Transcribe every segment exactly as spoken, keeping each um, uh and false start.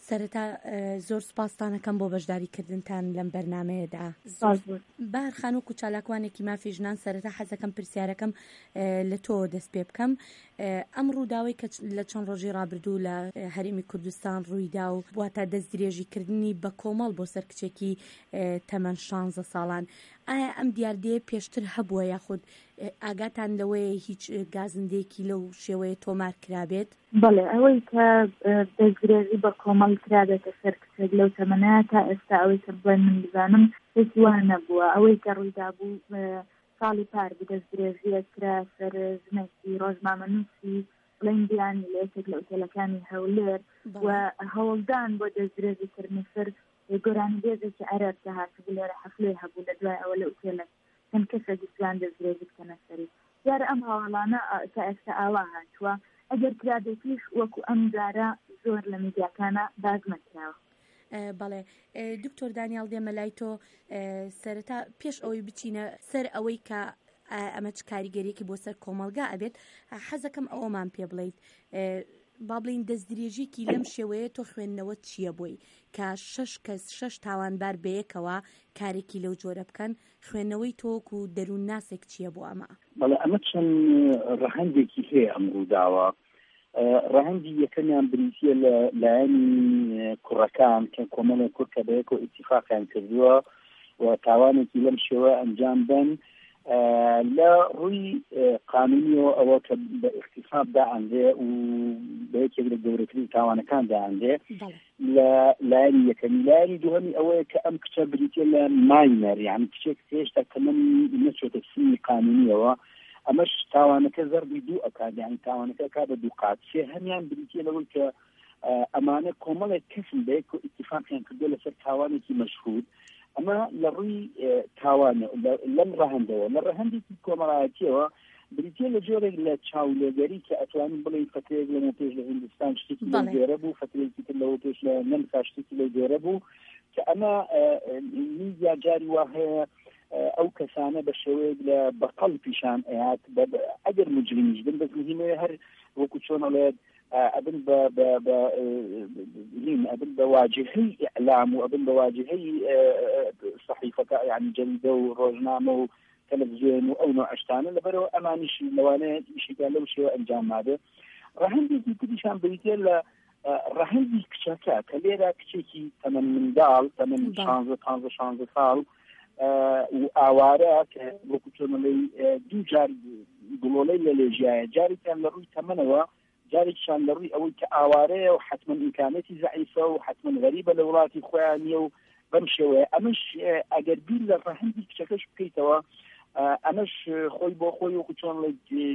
سەرەتا زۆر سوپاسدانەکەم بۆ بەشداریکردنتان لەم بەرنامەیەدا. بار خانووک و چالاکوانێکی مافی ژنان سەرەتا حەزەکەم پرسیارەکەم لە تۆ دەست پێ بکەم. ئەم ڕووداوی کە لە چەند ڕۆژی ڕابردوو لە هەرێمی کوردستان ڕوویدا و واتە دەست درێژیکردنی بە کۆمەڵ بۆ سەر کچێکی تەمەن شانزدە ساڵان، ئایا ئەم دیاردەیە پێشتر هەبووە یاخود ئاگاتان لەوەیە هیچ گازندەیەکی لەو شێوەیە تۆمار کرابێت؟ بەڵێ، ئەوەی کە دەستگرێژی بە کۆمەڵ کرابێتە سەر کچێک لەو تەمەنەیە تا ئێستا ئەوەی کە بڵێن من بزانم هیچ وان نەبووە. ئەوەی کە ڕوویدا بوو ساڵی پار بوو دەستگرێژیە کرا سەر ژنێکی ڕۆژنامەنووسی بڵێن بیانی لە یەکێک لە ئوتێلەکانی هەولێر و هەوڵدان بۆ دەستگرێژیکردنی سەر گۆرانی بێزێکی عەرەب کە هاتبوو لێرە حەفلەی هەبوو لە دوای ئەوە لە ئوتێلە چەند کەسێکی سویان دەستگرێژی بکەنە سەری. دیارە ئەم هەواڵانە تا ئێستا ئاوا هاتووە، ئەگەر کرابێتیش وەکو ئەم جارە زۆر لە میدیاکانە باز نەکراوە. بەڵێ، دکتۆر دانیال دێمە لای تۆ سەرەتا پێش ئەوەی بچینە سەر ئەوەی کە ئەمە چ کاریگەریەکی بۆ سەر کۆمەلگا ئەبێت، حەزەکەم ئەوەمان پێ بڵێیت با بڵین دەستدرێژیکی لەم شێوەیە تۆ خوێندنەوە چییە بۆی کە شەش کەس شەش تاوانبار بەیەکەوە کارێکی لەو جۆرە بکەن، خوێندنەوەی تۆک و دەروون ناسێک چییە بۆ ئەمە؟ بەڵێ، ئەمە چەند ڕەهەندێکی هەیە ئەم ڕووداوە. ڕەهەندی یەکەمیان بریتیە لە لایەنی کوڕەکان کە کۆمەڵی کورد کە بەیەکەوە ئیتیفاقیان کردووە و تاوانێکی لەم شێوە ئەنجام بدەن لە ڕووی قانونیەوە ئەوە کە بە اختیفاف دائەندێ و بەیەکێک لە گەورەترین تاوانەکان دائەندێ لە لایەنی یەکەمی. لایەنی دووهەمی ئەوەیە کە ئەم کچە بریتیە لە ماینەر، یعنی کچێک هێشتا تەمەنی نەچۆتە سنی قانونیەوە. ئەمەش تاوانەکە زەربی دوو ئەکات، یعنی تاوانەکە کا بە دوو قات. سێ هەمیان بریتیە لەوەی کە ئەمانە کۆمەڵێک کەسن بەیەک و ئیتیفاقیان کردووە لەسەر تاوانێکی مەشهود. ئەمە لە ڕووی تاوانە لەم ڕەهەندەوە. لە ڕەهەندێکی کۆمەڵایەتیەوە بریتیە لە جۆرێک لە چاولێگەری کە ئەتوانین بڵێن فترێک لەمە پێش لە هیندستان شتێکی لەو جۆرە بوو، فترێکی تر لەوە پێش لە نەمسا شتێکی لەو جۆرە بوو کە ئەمە میدیا جاری وا هەیە ئەو کەسانە بە شێوەیەک لە بەقەڵ پیشان ئەهات ئەگەر مجرمیش بن بەس مهمەیە هەر وەکو چۆنەڵێت ئەبن ئەبن بە واجهەی ئیعلام و ئەبن بە واجهەی صحیفەکە، یعنی جەریدە و ڕۆژنامە و تەلەڤیزیۆن و ئەو نوع ئەشتانە لەبەرەوە ئەمانیش لەوانەیە ئیشیان لەو شێوە ئەنجام نادێ. ڕەهەندێکی تریشان بریتیە لە ڕەهەندی کچەکە کە لێرە کچێکی تەمەن منداڵ تەمەن شانزدە پانزدە شانزدە ساڵ و ئاوارە کە وەکو چۆنەڵێی دوو جار گڵۆلەی لە لێژایە، جارێکیان لە ڕووی تەمەنەوە، جارێکیان لە ڕووی ئەوەی کە ئاوارەیە و حتمما ئیمکانەتی زەعیفە و حتمما غەریبە لە وڵاتی خۆیان نیە و بەم شێوەیە. ئەمەش ئەگەر بیر لە ڕەهەندی کچەکەش بکەیتەوە، ئەمەش خۆی بۆ خۆی وەکو چۆنڵێ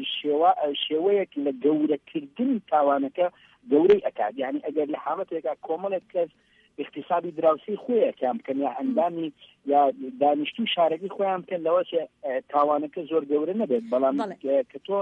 شێوەیەک لە گەورەکردنی تاوانەکە گەورەی ئەکات. یعنی ئەگەر لە حاڵەتێکا کۆمەڵێک کەس اقتصادی دراوسی خۆیە کام بکەن یا ئەندامی یا دانیشتوی شارەکەی خۆیان بکەن لەوەش تاوانەکە زۆر گەورە نەبێت. بەڵام کە تۆ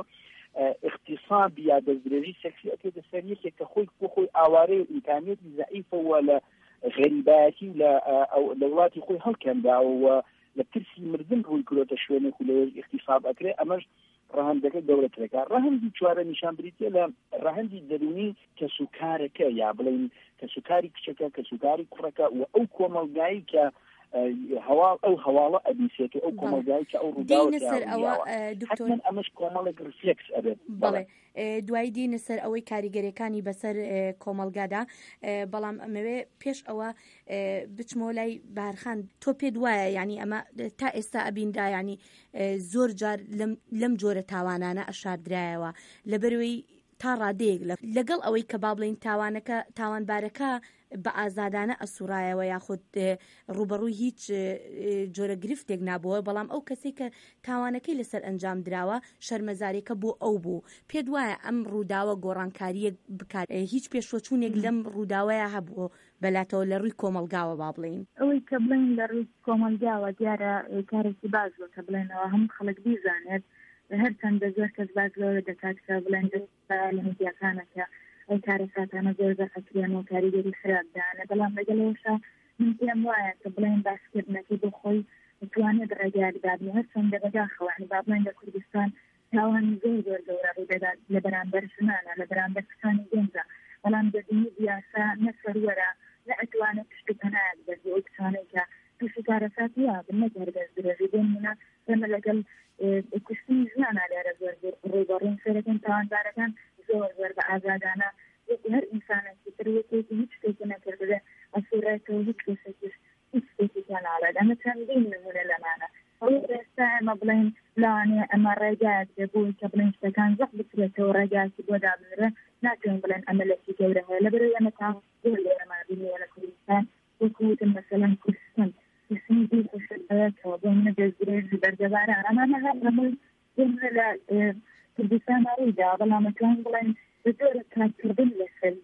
اقتصاد یا دەستدرێژی سەکسی ئەکرێتە سەر یەکێک کە خۆی بۆ خۆی ئاوارەی و ئیمکانیەتی زەعیفەوە لە غەریبایەتی و لە وڵاتی خۆی هەڵکەندا و لە ترسی مردن ڕووی کردۆتە شوێنێک و لە اقتصاد ئەکرێت، ئەمەش ڕەهەندەکە گەورەترەکە. ڕەهەندی چوارە نیشان بریتە لە ڕەهەندی دەرونی کەسوکارەکە، یا بڵێن کەسوکاری کچەکە، کەسوکاری کوڕەکە و ئەو کۆمەلگایی کە هەواڵ ئەو هەواڵە ئەبیسێت و ئەو کۆمەلگایی کە ئەو ڕووداوە حتمما ئەمەش کۆمەڵێک ریفلێکس ئەبێت. بەڵێ، دوای دینە سەر ئەوەی کاریگەریەکانی بەسەر کۆمەلگادا، بەڵام ئەمەوێ پێش ئەوە بچمەوە لای بارخان. تۆ پێت وایە یعنی ئەمە تا ئێستا ئەبیندا ینی زۆر جار لەم جۆرە تاوانانە ئەشاردرایەوە لەبەرەوەی تا ڕادەیەک لەگەڵ ئەوەی کە با بڵین تاوانەکە تاوانبارەکە بە ئازادانە ئەسوڕایەوە یاخود ڕوبەڕووی هیچ جۆرە گرفتێک نابووە، بەڵام ئەو کەسێک کە تاوانەکەی لەسەر ئەنجام دراوە شەرمەزارێکە بۆ ئەو بوو. پێت وایە ئەم ڕووداوە گۆڕانکاریەک بکات؟ هیچ پێشوەچوونێک لەم ڕووداوەیە هەبووە بەلاتەوە لە ڕووی کۆمەلگاوە با بڵین؟ ئەوەی کە بڵین لە ڕووی کۆمەلگاوە دیارە کارێکی باشە کە بڵێنەوە هەموو خەڵک بیزانێت، هەرچەندە زۆر کەس باز لەوە دەکات کە بڵێن لە میدیاکانەکە ئەو کارەساتانە زۆر زەحەتیان و کاریگەری خراپدانە، بەڵام لەگەڵەوەشە من پێم وایە کە بڵێن باسکردنەکەی بۆ خۆی دەتوانێت ڕێگاریدابنی هەرچەندە بەداخەوە با بڵێن لە کوردستان تاوانی زۆر زۆر گەورە لە بەرامبەر ژنانە، لە بەرامبەر کسانی گەنجە، بەڵام دەبینی دیاسا نەسەروەرە کاتیا بنەگەر دەستدرێژی بێنە ئێمە لەگەڵ کوشتنی ژیانە لێرە زۆر ڕێگەڕین سەرەکەن تاوانبارەکان زۆر زۆر بە ئازادانە هەر ئینسانێکی تر وەکێکی هیچ شتێکی نەکردێ ئەسوورێتەوە هیچ کەسێکیش هیچ شتێکی ناڵێت ئەمە چەندین نمونە لەمانە ئەو ئێستا ئەمە بڵێن لەوانەیە ئەمە ڕێگایەک دەبوو کە بڵێن شتەکان زەق بکرێتەوە ڕێگایکی بۆ دابنرە ناتوانین بڵێن ئەمە لەکی گەورە هەیە لەبەرەوەی ئەمە تا زۆر لێرەمان بینیە لە کوردستان وەکوتن مەسەلەن کوردستان کوردستانی دوو خۆشەکەوە بۆ منە دەستدرێژی بەردەبارە ئەمانە هەر ئەمە دێنە لە کوردستان هەڕوویدا بەڵام ئەتوانین بڵێن زۆر کارکردن لەسەر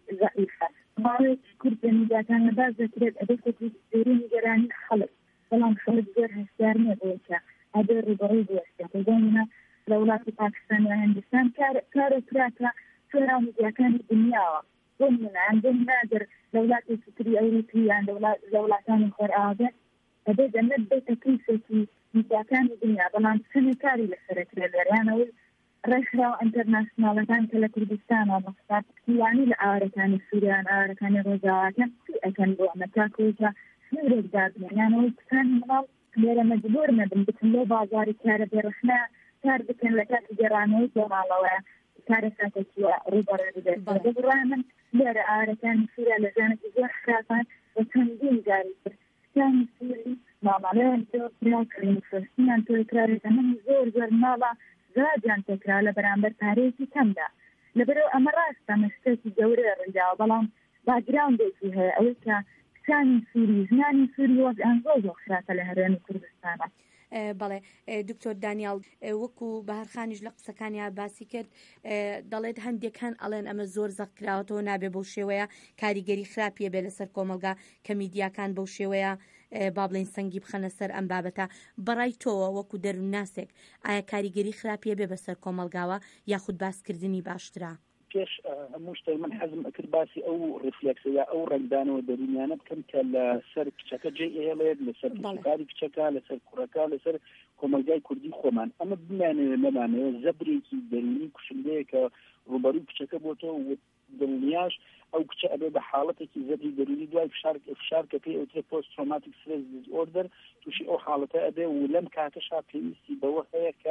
ضعیفە ماوەیەکی کورد بە میدیاکان لەباز دەکرێت ئەبێت زۆری نیگەرانی خەڵک بەڵام خەڵک زۆر هەشیار نییە بۆیکە ئەبێ ڕێبەڕێی بوەستێت بۆمینە لە وڵاتی پاکستان و هەندستان کارە کراکە چۆرا میدیاکانی دنیاوە بۆ منان بۆ ناگەر لە وڵاتێکی تری ئەوروپی یان لە وڵاتانی خۆرئاوابێت ئەبێت دەمێت بێتە کەیسێکی میدیاکانی دنیا بەڵام چەندێ کاری لەسەرەکرێ لەریانەوەی ڕێکخراوە ئینتەرناسیۆناڵەکان کە لە کوردستانە مەخصوصانی لە ئاوارەکانی سووریان ئاوارەکانی ڕۆژاواکان چی ئەکەن بۆ ئەمە تاکۆیکە سنوورێک دابنیانەوەی کسانی مەڵ لێرە مەجبور نەبن بچن لەو بازاری کارە بێڕخنا کار بکەن لە کاتی گەڕانەوەی بۆ ماڵەوە کارە ساتێکی ڕوبەڕێ بدەن بەڵام من لێرە ئاوارەکانی سووریا لە ژانێکی زۆر خراپان بە چەندین جاری کرد کسانی سووری مامەڵەیان تۆ کڕین فەرسیان تۆی کرارێکە من زۆر زۆر ماڵە زادیان تێکرا لە بەرامبەر پارەیەکی کەمدا لەبەرەوە ئەمە ڕاستە مەشتێکی گەورە ڕێداوە بەڵام باگراوندێکی هەیە ئەوەی کە کسانی سووری ژنانی سووری وەزیان زۆر زۆر خراپە لە هەرێمی کوردستانە. بەڵێ دکتۆر دانیال وەکو بەهرخانیش لە قسەکانیا باسی کرد دەڵێت هەندێکان ئەڵێن ئەمە زۆر زەقراوەتەوە نابێ بەو شێوەیە کاریگەری خراپیە بێ لەسەر کۆمەلگا کە میدیاکان بەو شێوەیە با بڵێن سەنگی بخەنە سەر ئەم بابەتە بەڕای تۆوە وەکو دەروونناسێک ئایا کاریگەری خراپیە بێ بەسەر کۆمەلگاوە یاخود باسکردنی باشترا؟ پێش هەموو شتێک من حەزم ئەکرد باسی ئەو ڕفلێکسەیە ئەو ڕنگدانەوە دەرونیانە بکەم کە لە سەر کچەکە جێ ئێڵێت لەسەر کاری کچەکە لەسەر کوڕەکە لەسەر کۆمەلگای کوردی خۆمان ئەمە بمانەوە نەمانەوە زەبرێکی دەرونی کوشندەیە کە ڕوبەرووی کچەکە بۆ تۆ دڵنیاش ئەو کچە ئەبێ بە حاڵەتێکی زەبری دەرونی دوای فشارکە پێی ئەوترێت پۆست ترۆماتیک سترێس دیسۆردەر تووشی ئەو حاڵەتە ئەبێ و لەم کاتەشا پێویستی بەوە هەیە کە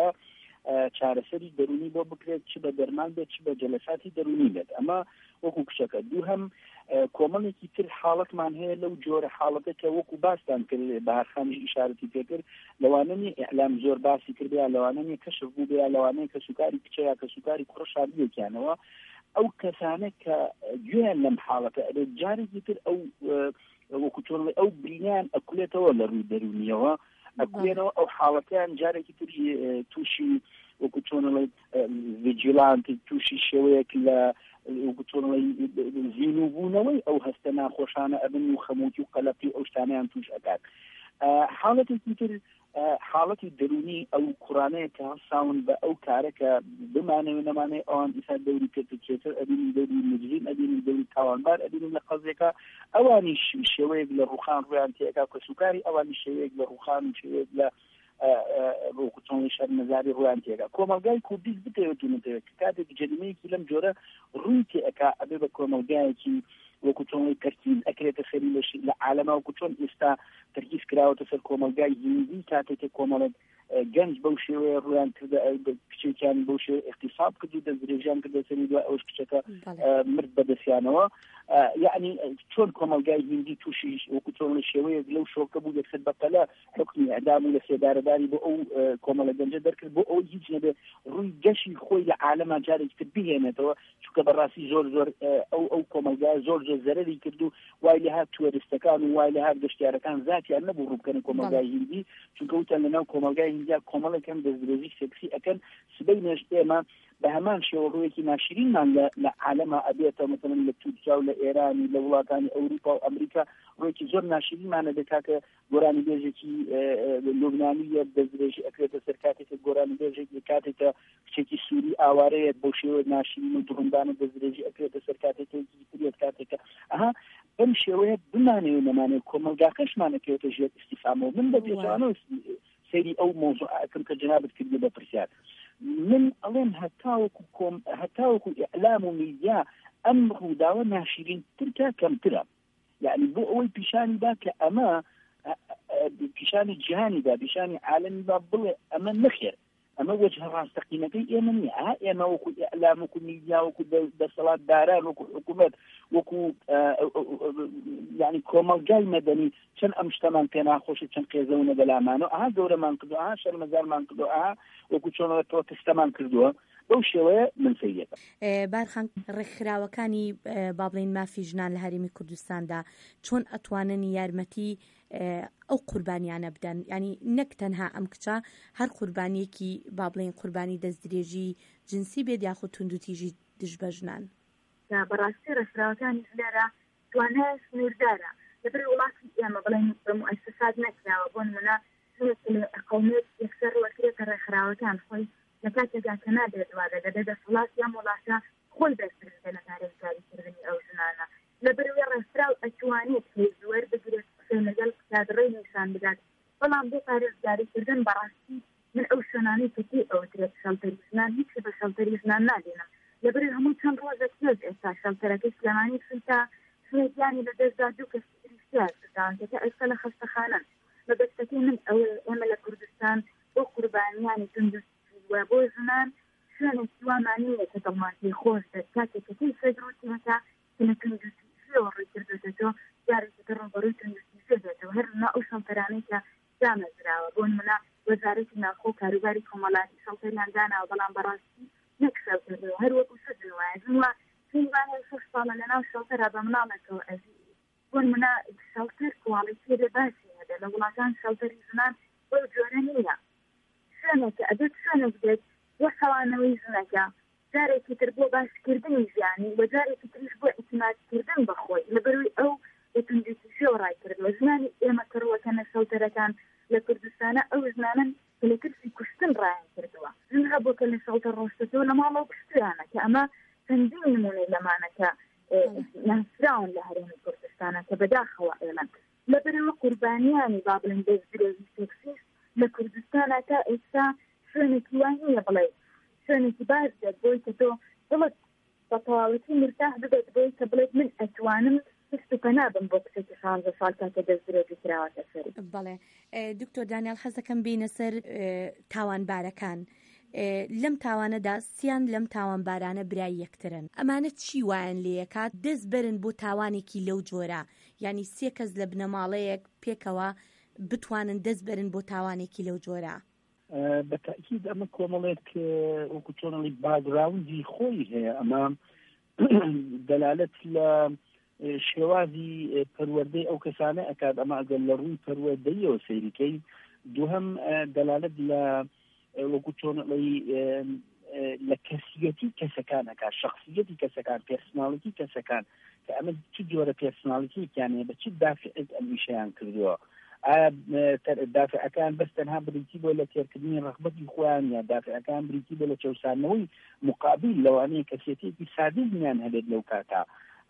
چارەسەری دەرونی بۆ بکرێت چ بە دەرمان بێت چ بە جەلەساتی دەرونی بێت ئەمە وەکو کچەکە دوو هەم کۆمەڵێکی تر حاڵەتمان هەیە لەو جۆرە حاڵەتە کە وەکو باستان کرد بەهرخانیش ئیشارەتی پێکرد لەوانەیە ئیعلام زۆر باسی کردیا لەوانەیە کەشف بوو بێ لەوانەیە کە سوکاری کچەیە کە سوکاری کوڕە بیەکیانەوە ئەو کەسانە کە گوێیان لەم حاڵەتە ئەبێت جارێکی تر ئەو وەکو چۆن ئەو برینیان ئەکولێتەوە لە ڕووی دەرونیەوە ئەکوێنەوە ئەو حاڵەتیان جارێکی تری تووشی وەکو چۆنڵی ڤیجیلانت تووشی شێوەیەک لە وەکو چۆنڵی زیینو بوونەوەی ئەو هەستە ناخۆشانە ئەبن و خەموتی و قەلەپی ئەو شتانیان توش ئەکات حاڵەتێکی تر حاڵەتی دەرونی ئەو کوڕانەیە کە هەساون بە ئەو کارەکە بمانەوە نەمانێ ئەوان ئیسا دەوری پێترکێتر ئەبینی دەوری مجرین ئەبینی دەوری تاوانبار ئەبینی لە قەزێکە ئەوانی شێوەیەک لە ڕوخان ڕویان تێکا کە سوکاری ئەوانی شێوەیەک لە ڕوخان و شێوەیەک لە ڕوکوچۆنی شەر نەزاری ڕویان تێکا کۆمەلگای کوردیش بتەوێتونەتەوێت کە کاتێک جەریمەیەکی لەم جۆرە ڕووی تێئەکا ئەبێ بە کۆمەلگایەکی وەکو چۆنی تەرکیز ئەکرێتە سەری لەشی لە عالەما وەکو چۆن ئێستا تەرکیز کراوەتە سەر کۆمەلگای هیندی کاتێکە کۆمەڵێک گەنج بەو شێوەیە ڕویان کردە کچێکیان بەو شێوە اقتصاب کردو دەستدرێژیان کردە سەری دوای ئەوش کچەکە مرد بەدەستیانەوە یعنی چۆن کۆمەلگای هیندی تووشی وەکو چۆن شێوەیەک لەو شۆکە بوو دەکرد بەقەلە حکمی ئەدام و لە سێدارەداری بۆ ئەو کۆمەڵە گەنجە دەرکرد بۆ ئەو هیچ نەبێ ڕووی گەشی خۆی لە عالەما جارێک تر بهێنێتەوە چونکە بەڕاستی زۆر زۆر ئەو ئەو کۆمەلگای زۆر زۆر زەرەری کرد و وای لە هات توەریستەکان و وای لە هات گەشتیارەکان زاتیان نەبوو ڕووبکەن کۆمەلگای هیندی چونکە وتان لەناو کۆمەلگای هیندیا کۆمەڵێکم دەستدرێژی سێکسی ئەکەن سبەی نێژ ئێمە بە هەمان شێوە ڕوویەکی ناشرینمان لە عالەما ئەبێتە مثلا لە تورکیا و لە ئێرانی لە وڵاتانی ئەوروپا و ئەمریکا ڕوویەکی زۆر ناشرینمانە دەکا کە گۆرانی بێژێکی لوبنانیە دەستدرێژی ئەکرێتە سەر کاتێکە گۆرانی بێژێکی کاتێکە کچێکی سووری ئاوارەیەت بۆ شێوە ناشرین و دڕندانە دەستدرێژی ئەکرێتە سەر کاتێکی تریت کاتێکە ئەها بەم شێوەیە بمانەوە نەمانێت کۆمەلگاکەشمانەکەوێتە ژێر ئیستیفامەوە من بە پێچوانەوە سەیری ئەو مۆزوع ئەکەم کە جنابەت کردی بە پرسیار من ئەڵێم هەتاوەکو کۆم هەتاوەکو ئیعلام و میدیا ئەم ڕووداوە ناشرین ترکە کەمترە یعنی بۆ ئەوەی پیشانی دا کە ئەمە پیشانی جیهانیدا پیشانی عالمیدا بڵێ ئەمە نەخێر ئەمە وجه ڕاستەقینەکەی ئێمە نییە ها ئێمە وەکو ئەعلام وەکو میدیا وەکو دەسەڵات داران وەکو حکوومەت وەکو یعنی کۆمەڵگای مەدەنی چەند ئەم شتەمان پێ ناخۆشە چەند قێزەونە بەلامانەوە ئاها گەورەمان کردووە ئاها شەرمەزارمان کردووە ئاها وەکو چۆنەوە پرۆتستەمان کردووە بەو شێوەیە من سەیەکە. بارخان ڕێکخراوەکانی با بڵێن مافی ژنان لە هەرێمی کوردستاندا چۆن ئەتوانن یارمەتی ئەو قوربانیانە بدەن ینی نەک تەنها ئەم کچە هەر قوربانیەکی با بڵێن قوربانی دەستدرێژی جنسی بێت یاخود توندوتیژی دژ بە ژنان. بەڕاستی ڕێکخراوەکانی لێرە توانای سنووردارە لەبەر وڵاتی ئێمە بڵێن بە موسسات نەکراوە بۆ نمونە قەومێت یەکسەر وەکرێتە ڕێکخراوەکان خۆی لە کاتێکدا کە نابێت وادە دەبێت دەسەڵات یا وڵاتە خۆی دەستکردە لە کارێککاریکردنی ئەو ژنانە لەبەروێ ڕێکخراو ئەتوانێت هێز زۆر بگرێت قسەی لەگەڵ کادڕەی نیشان بدات بەڵام بۆ پارێزگاریکردن بەڕاستی من ئەو شوێنانەی کەتی ئەوترێت شەڵتەری ژنان هیچی بە شەڵتەری ژنان نادێنم لەبەروێ هەموو چەند ڕۆژە پێش ئێستا شەڵتەرەکەی سلێمانی سوتا شوێنیانی لەدەستدا دوو کەس تریشتیان سوتان کە ئێستا لە خەستەخانەن بەدەستەکەی من ئەوە ئێمە لە کوردستان بۆ قوربانیانی توندوتیژی و بۆ ژنان شوێنێکی وامانەیە کە دڵماتی خۆش دەست کاتێک کەتی سەدرۆتیەکە کە لە توندوتیژیەوە ڕوویکردێتەوە جارێکی ڕووبەڕووی توندوتیژی دێتەوە هەر نا ئەو شەڵتەرانەی کە دامەزراوە بۆ نمونە وەزارەتی ناخۆ کاروباری کۆمەڵاتی شەڵتەریان داناوە بەڵام بەڕاستی نەک شەڵتەرەوە هەر وەکو سەدن وایە ژنوە فیلمانە شەش ساڵە لەناو شەڵتەرا بە مناڵێکەوە ئەزی بۆ نمونە شەڵتەر کواڵیتی لێ باسی هەبێ لە وڵاتان شەڵتەری ژنان بۆ جۆرە نییە شوێنێکە ئەبێت شوێنێک بێت وە خەوانەوەی ژنەکە جارێکی تر بۆ باشکردنی ژیانی و جارێکی تریش بۆ ئیتمادکردن بەخۆی لەبەروی ئەو بە توندوتیژیەوە ڕایکردوە ژنانی ئێمە کڕوەکەنە شەڵتەرەکان لە کوردستانە ئەو ژنانن کە لە ترسی کوشتن ڕایان کردووە ژن هەبوو کە لە شەڵتەر ڕۆشتەوە لە ماڵەوە کوشتیانە کە ئەمە چەندین نمونەی لەمانەکە ناسراون لە هەرێمی کوردستانە کە بەداخەوە ئێڵەن لەبەرەوە قوربانیانی با بڵێن دەستدرێژی سێکسیست لە کوردستانە تا ئێستا شوێنێکی وانیە بڵێ شوێنێکی باش دێت بۆی کە تۆ دڵت بە تەواوەتی مرتاح ببێت بۆی کە بڵێت من ئەتوانم هیچ پەنابم بۆ کچێکی شانزە ساڵ کاتە دەستدرێژی کراوەتە سەری. بەڵێ دکتۆر دانیال حەزەکەم بینە سەر تاوانبارەکان لەم تاوانەدا سیان لەم تاوانبارانە برای یەکترن ئەمانە چی وایەن لێ کات دەست برن بۆ تاوانێکی لەو جۆرە ینی سێ کەس لە بنەماڵەیەک پێکەوە بتوانن دەست برن بۆ تاوانێکی لەو جۆرە. بەتاکید ئەمە کۆمەڵێک وەکو چۆنەڵی باگراوندی خۆی هەیە ئەمە دەلالەت لە شێوازی پەروەردەی ئەو کەسانە ئەکات ئەمە ئەگەر لە ڕووی پەروەردەیەوە سەیریکەی دووهەم دەلالەت لە وەکو چۆنەڵی لە کەسیەتی کەسەکانەکە شخصیەتی کەسەکان پێرسناڵیتی کەسەکان کە ئەمە چ جۆرە پێرسناڵیتییانێ بە چ دافعێت ئەمیشیان کردووە دافعەکان بەس تەنها بریتی بۆ لە تێرکردنی ڕغبەتی خۆیان یا دافعەکان بریتی بۆ لە چەوسانەوەی مقابل لەوانەیە کەسێتێکی سادەیان هەبێت لەو کاتا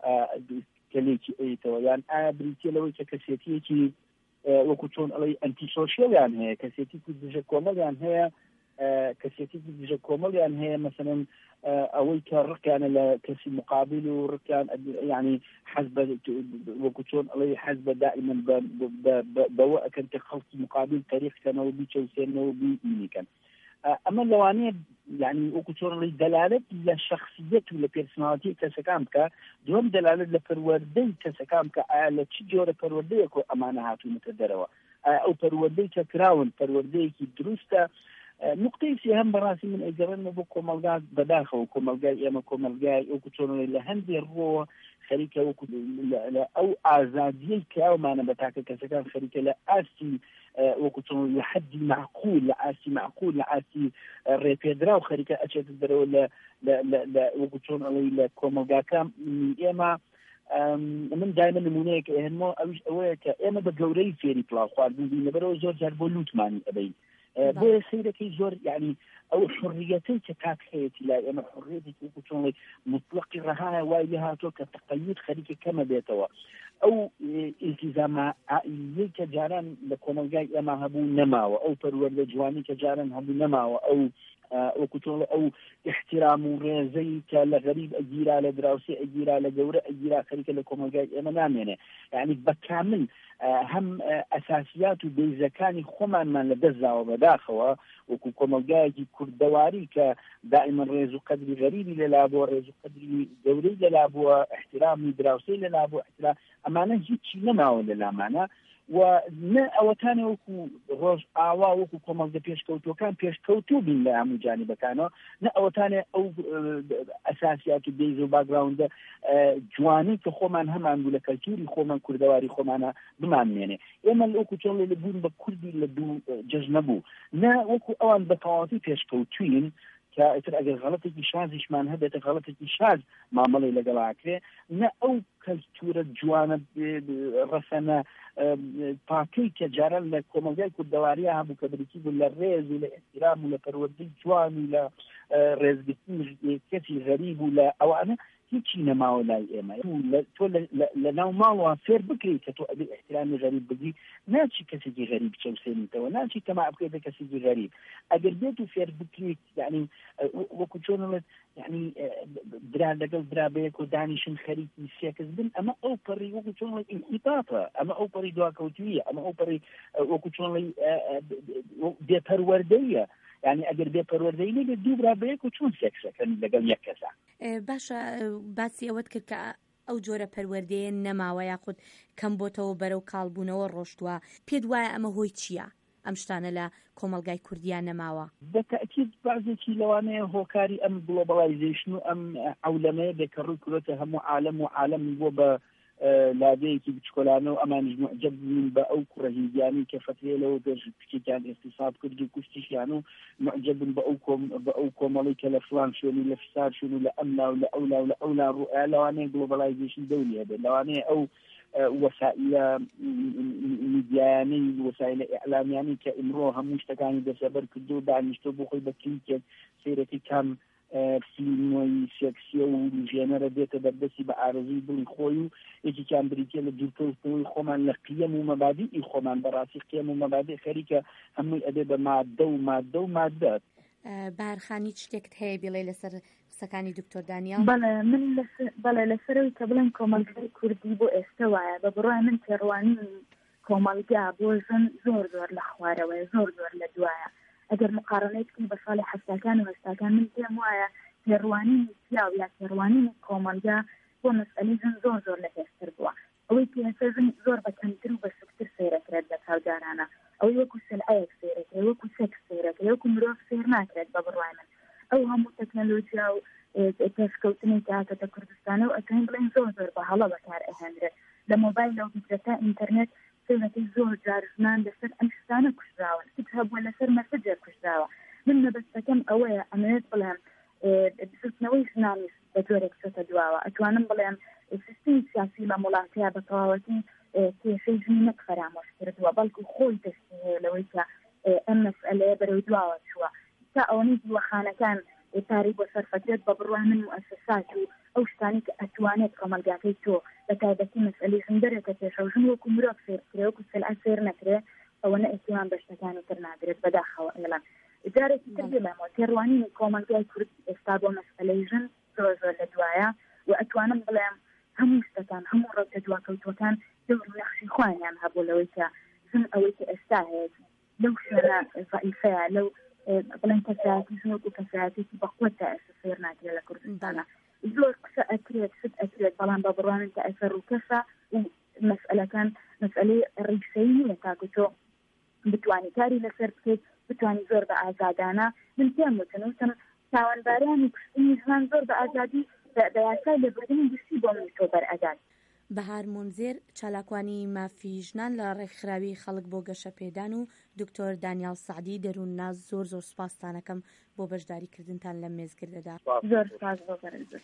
کەلێکی ئەیتەوە یان ئایا بریتە لەوەی کە کەسێتیەکی وەکو چۆن ئەڵی ئەنتیسۆشیەلیان هەیە کەسێتێکی دژە کۆمەڵیان هەیە کەسێتێکی دژە کۆمەڵیان هەیە مەسەڵەن ئەوەی کە ڕقیانە لە کەسی مقابل و ڕقیان یعنی حەز بە وەکو چۆن ئەڵی حەز بە دائما بەوە ئەکەن کە خەڵکی مقابل تەریقکەنەوە بیچەوسێنەوە بینیکەن ئەمە لەوانەیە یعنی وەکو چۆنڵی دەلالت لە شخصیت و لە پێرسناڵیتی کەسەکان بکە دووەم دەلالت لە پەروەردەی کەسەکان بکە ئایا لە چ جۆرە پەروەردەیەک ئەمانە هاتوونەتە دەرەوە ئەو پەروەردەی کە کراون پەروەردەیەکی دروستە نقطەی سێهەم بەڕاستی من ئەگەڕێنمە بۆ کۆمەلگا بەداخەوە کۆمەلگای ئێمە کۆمەلگای وەکو چۆنڵی لە هەندێک ڕۆوە خەریکە وەکو ئەو ئازادیەی کراومانە بە تاکە کەسەکان خەریکە لە ئاستی وەکو چۆن لە حەدی معقول لە ئاسی معقول لە ئاسی ڕێپێدرا و خەریکە ئەچێت دەرەوە لە وەکو چۆن ئەڵەی لە کۆمەلگاکان ئێمە من دایمە نمونەیەکە ئێمە ئەوش ئەوەیە کە ئێمە بە گەورەی فێری پڵاو خواردن لەبەرەوە زۆر جار بۆ لوتمانی ئەبین بۆیە سیرەکەی زۆر یعنی ئەو حڕیەتەی کە کات هەیەی لای ئێمە حڕیەتێکی وەکو چۆنڵی مطلقی ڕەهایە وای لێ هاتۆ کە تەقەید خەریکە کەمە بێتەوە ئەو ئیلتیزامە عائیلەی کە جاران لە کۆمەلگای ئێمە هەبوو نەماوە ئەو پەروەردە جوانی کە جاران هەبوو نەماوە ئەو وەکو تۆڵ ئەو احترام و ڕێزەی کە لە غەریب ئەگیرا لە دراوسێ ئەگیرا لە گەورە ئەگیرا خەریکە لە کۆمەلگای ئێمە نامێنێ یعنی بەکامل هەم ئەساسیات و بێزەکانی خۆمانمان لە دەستداوە بەداخەوە وەکو کۆمەلگایەکی کوردەواری کە دائما ڕێز و قەدری غەریبی لەلا بووە ڕێز و قەدری گەورەی لەلا بووە احترامی دراوسەی لەلا بووە احترام ئەمانە هیچی نەماوە لە لامانە و نە ئەوەتانە وەکو ڕۆژ ئاوا وەکو کۆمەڵگە پێشکەوتوەکان پێشکەوتوو بین لە هەموو جانیبەکانەوە نە ئەوەتانێ ئەو ئەساسیات و بێز و باگراوندە جوانەی کە خۆمان هەمان بوو لە کەلتوری خۆمان کوردەواری خۆمانە بمانمێنێ ئێمە وەکو چۆن لە بوون بە کوردی لە دوو جەژ نەبوو نە وەکو ئەوان بە تەواوەتی پێشکەوتوین کە ئیتر ئەگەر غەڵەتێکی شازیشمان هەبێتە غەڵەتێکی شاز مامەڵی لەگەڵاکرێ نە ئەو کەلتورە جوانە ڕەسەنە پاکەی کە جاران لە کۆمەلگای کوردەواریە هەبوو کە بریتی بوو لە ڕێز و لە احترام و لە پەروەردەی جوان و لە ڕێزگرتنی کەسی غەریب و لە ئەوانە هیچی نەماوە لای ئێمە تۆ لە ناو ماڵەوە فێر بکەی کە تۆ ئەبێ احترامی غەریب بگی ناچی کەسێکی غەریب چەوسێنیتەوە ناچی تەماع بکەیتە کەسێکی غەریب ئەگەر بێت و فێر بکەیت یعنی وەکو چۆنڵێت یعنی برا لەگەڵ برا بەیەک و دانیشن خەریکی سێکەس بن ئەمە ئەو پەڕی وەکو چۆنڵێت ئینحیطاطە ئەمە ئەو پەڕی دواکەوتویە ئەمە ئەو پەڕی وەکو چۆنڵێت بێپەروەردەیە یعنی ئەگەر بێپەروەردەی لێ دوو برا بەیەک و چۆن سێکسەکەن لەگەڵ یەک کەسە باشە باسی ئەوەت کرد کە ئەو جۆرە پەروەردەیە نەماوە یاخود کەم بۆتەوە بەرەو کاڵبوونەوە ڕۆشتووە پێت وایە ئەمە هۆی چییە ئەم شتانە لە کۆمەلگای کوردیان نەماوە بەتەکید بازێکی لەوانەیە هۆکاری ئەم گلۆبەڵایزیشن و ئەم ئەولەمەیە بێکە ڕووی کورۆتە هەموو عالەم و عالەم بۆ بە لادەیەکی بچکۆلانە و ئەمانیش معجەب بوون بە ئەو کوڕە هیندیانی کە فترێ لەوە پێش پشتێکیان ئێستیساد کرد و کوشتیشیان و معجەب بوون بە ئەو بە ئەو کۆمەڵی کە لە فڵان شوێنی لە فسار شوێن و لە ئەملا و لە ئەولا و لە ئەولا ڕوئا لەوانەیە گلۆبەڵایزیشن دەوری هەبێت لەوانەیە ئەو وەسائلە میدیایانەی وەسائلە ئیعلامیانی کە ئمڕۆ هەموو شتەکانی دەسەبەر کردو و دانیشتۆ بۆ خۆی بە کلیکێک سەیرەتی کام فیلمۆی سێکسیە و ژێنەرە بێتە دەردەسی بە ئارەزوی دڵی خۆی و یەکێکیان بریتە لە دوورکەوتنەوەی خۆمان لە قیەم و مەبادیئی خۆمان بەڕاستی قیەم و مەبادی خەریکە هەمووی ئەبێ بە مادە و مادە و مادە. بارخانی شتێکت هەیە بڵێ لەسەر قسەکانی دکتۆر دانیال؟ بەڵێ من بەڵێ لەسەرەوەی کە بڵێن کۆمەلگای کوردی بۆ ئێستا وایە بە بڕای من تێڕوانی کۆمەلگا بۆ ژن زۆر زۆر لە خوارەوەی زۆر زۆر لە دوایە ئەگەر مقارنەیت بکەین بە ساڵی حەفتاکان و هەستاکان من پێم وایە تێڕوانی پیاو یا تێڕوانی کۆمەلگا بۆ مەسئلەی ژن زۆر زۆر لە پێشتر بووە ئەوەی پێنسە ژن زۆر بە کەمتر و بە سوکتر سەیرەکرێت لە کاوجارانە ئەوەی وەکو سلعەیەک سەیرەکرێت وەکو سێکس سەیرەکرێت وەکو مرۆڤ سەیر ناکرێت بە بڕوای من ئەو هەموو تەکنەلۆجیا و پێشکەوتنی کاکەتە کوردستانە و ئەکەین بڵێن زۆر زۆر بە هەڵە بەکار ئەهێنرێت لە مۆبایل لەو بیترەکە ئینتەرنێت سێوەکەی زۆر جار ژنان لەسەر ئەم شتانە کوژراوە سک هەبووە لەسەر مەسەجە کوژراوە من مەبەستەکەم ئەوەیە ئەمەوێت بڵێم بسوتنەوەی ژنانیش بە جۆرێک چۆتە دواوە ئەتوانم بڵێم سیستمی سیاسی لە وڵاتەیە بە تەواوەتی کێشەی ژنی نەک فەرامۆش کردووە بەڵکو خۆی دەستی هەیە لەوەی کە ئەم مەسئلەیە بەرەو دواوە چووە تا ئەوەی دیوەخانەکان تاری بۆ سەرفەکرێت بە بڕوای من موسسات و ئەو شتانی کە ئەتوانێت کۆمەلگاکەی تۆ بە تایبەتی مەسئلەی ژن دەرێتە پێشەوە ژن وەکو مرۆڤ سێرکرێ وەکو سلعە سێر نەکرێ ئەوە نە ئێتیمان بە شتەکانی تر ناگرێت بەداخەوە ئێڵان جارێکی تر بڵێمەوە تێڕوانی کۆمەلگای کورد ئێستا بۆ مەسئلەی ژن زۆر زۆر لە دوایە و ئەتوانم بڵێم هەموو شتەکان هەموو ڕەوتە دواکەوتوەکان دەور و نەخشی خوانیان هەبوو لەوەی کە ژن ئەوەی کە ئێستا هەیە لەو شوێنە ضعیفەیە لەو بڵێن کەسایەتی ژن وەکو کەسایەتێکی بەقوت تا ئێستا سێر ناکرێت لە کوردستانە زۆر قسە ئەکرێت شت ئەکرێت بەڵام بە بڕوانن کە ئەسەر و کەسە و مەسئلەکان مەسئلەی ڕیشەی نییە تاکو تۆ بتوانی کاری لەسەر بکەیت بتوانی زۆر بە ئازادانە من پێم وتن وتم تاوانباریانی کوشتنی ژنان زۆر بە ئازادی بە یاسای لێبوردنی گشتی بۆ من تۆ بەرئەدات. بەهار مونزێر چالاکوانی مافی ژنان لە ڕێکخراوی خەڵک بۆ گەشە پێدان و دکتۆر دانیال سعدی دەروون ناز زۆر زۆر سوپاستانەکەم بۆ بەشداریکردنتان لە مێزگردەدا. زۆر سپاس بۆ بەرزتر.